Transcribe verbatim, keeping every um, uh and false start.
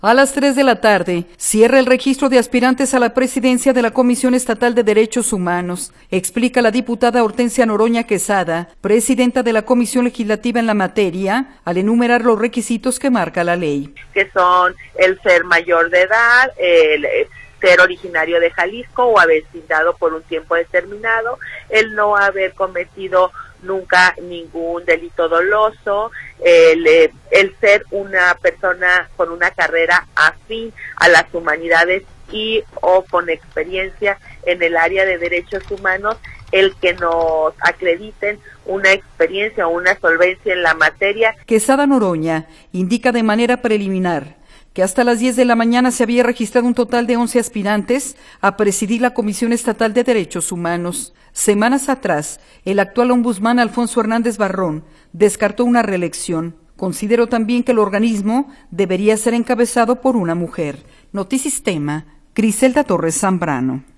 A las tres de la tarde, cierra el registro de aspirantes a la presidencia de la Comisión Estatal de Derechos Humanos, explica la diputada Hortensia Noroña Quesada, presidenta de la Comisión Legislativa en la materia, al enumerar los requisitos que marca la ley. Que son el ser mayor de edad, el ser originario de Jalisco o haber sido por un tiempo determinado, el no haber cometido nunca ningún delito doloso, el, el ser una persona con una carrera afín a las humanidades y o con experiencia en el área de derechos humanos, el que nos acrediten una experiencia o una solvencia en la materia. Quesada Noroña indica de manera preliminar que hasta las diez de la mañana se había registrado un total de once aspirantes a presidir la Comisión Estatal de Derechos Humanos. Semanas atrás, el actual ombudsman Alfonso Hernández Barrón descartó una reelección. Consideró también que el organismo debería ser encabezado por una mujer. Notisistema, Griselda Torres Zambrano.